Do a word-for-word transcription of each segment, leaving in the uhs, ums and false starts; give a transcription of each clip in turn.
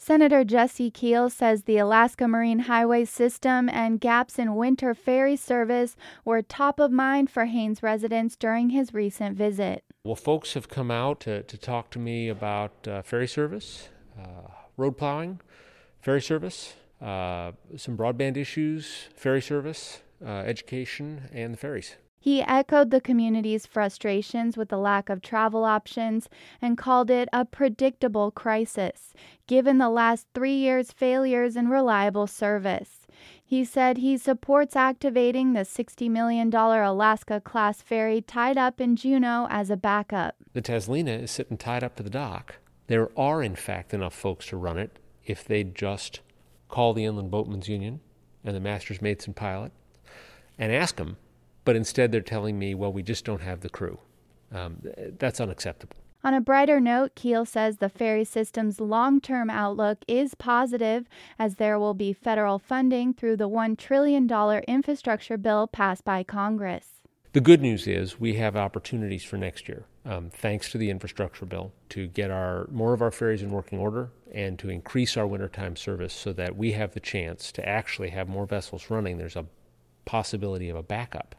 Senator Jesse Keel says the Alaska Marine Highway System and gaps in winter ferry service were top of mind for Haines residents during his recent visit. Well, folks have come out to, to talk to me about uh, ferry service, uh, road plowing, ferry service, uh, some broadband issues, ferry service, uh, education, and the ferries. He echoed the community's frustrations with the lack of travel options and called it a predictable crisis, given the last three years' failures in reliable service. He said he supports activating the sixty million dollars Alaska-class ferry tied up in Juneau as a backup. The Taslina is sitting tied up to the dock. There are, in fact, enough folks to run it if they'd just call the Inland Boatmen's Union and the Masters, Mates, and Pilot and ask them. But instead they're telling me, well, we just don't have the crew. Um, that's unacceptable. On a brighter note, Keel says the ferry system's long-term outlook is positive as there will be federal funding through the one trillion dollars infrastructure bill passed by Congress. The good news is we have opportunities for next year, um, thanks to the infrastructure bill, to get our more of our ferries in working order and to increase our wintertime service so that we have the chance to actually have more vessels running. There's a possibility of a backup.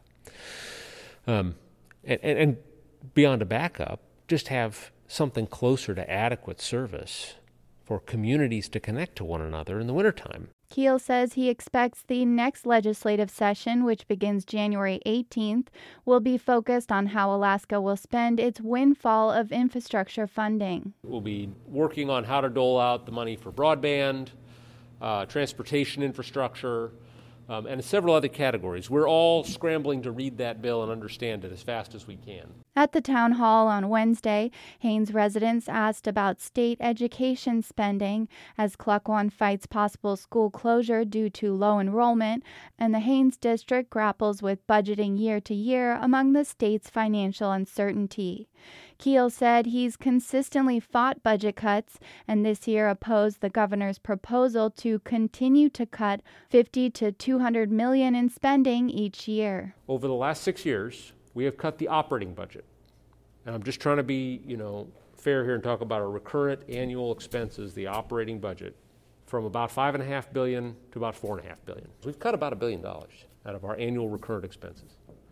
Um, and, and, and beyond a backup, just have something closer to adequate service for communities to connect to one another in the wintertime. Keel says he expects the next legislative session, which begins January eighteenth, will be focused on how Alaska will spend its windfall of infrastructure funding. We'll be working on how to dole out the money for broadband, uh, transportation infrastructure, Um, and several other categories. We're all scrambling to read that bill and understand it as fast as we can. At the town hall on Wednesday, Haines residents asked about state education spending as Cluck-One fights possible school closure due to low enrollment, and the Haines district grapples with budgeting year to year among the state's financial uncertainty. Keel said he's consistently fought budget cuts and this year opposed the governor's proposal to continue to cut fifty to two hundred million dollars in spending each year. Over the last six years, we have cut the operating budget. And I'm just trying to be, you know, fair here and talk about our recurrent annual expenses, the operating budget, from about five and a half billion dollars to about four and a half billion dollars. We've cut about a billion dollars out of our annual recurrent expenses.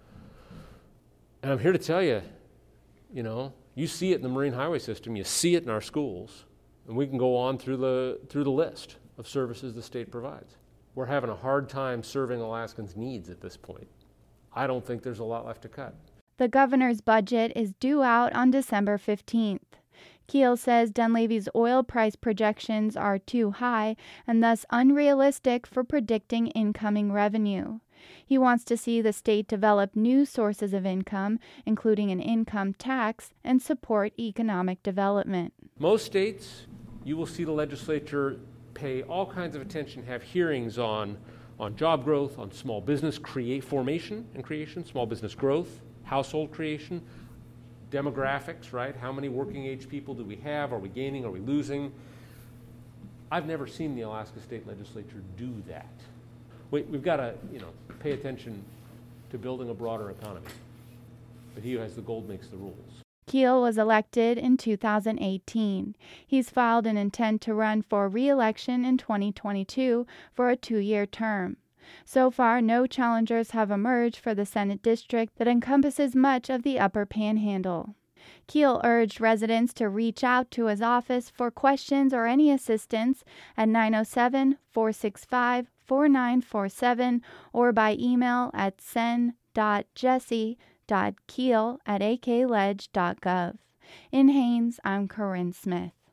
And I'm here to tell you, you know, you see it in the Marine Highway System, you see it in our schools, and we can go on through the through the list of services the state provides. We're having a hard time serving Alaskans' needs at this point. I don't think there's a lot left to cut. The governor's budget is due out on December fifteenth. Keel says Dunleavy's oil price projections are too high and thus unrealistic for predicting incoming revenue. He wants to see the state develop new sources of income, including an income tax, and support economic development. Most states, you will see the legislature pay all kinds of attention, have hearings on, on job growth, on small business create formation and creation, small business growth, household creation, demographics, right? How many working age people do we have? Are we gaining? Are we losing? I've never seen the Alaska State Legislature do that. We, we've got to, you know, pay attention to building a broader economy. But he who has the gold makes the rules. Keel was elected in two thousand eighteen. He's filed an intent to run for re-election in twenty twenty-two for a two-year term. So far, no challengers have emerged for the Senate district that encompasses much of the Upper Panhandle. Keel urged residents to reach out to his office for questions or any assistance at nine oh seven, four six five, four nine four seven or by email at sen dot jesse dot keel at a k ledge dot gov. In Haines, I'm Corinne Smith.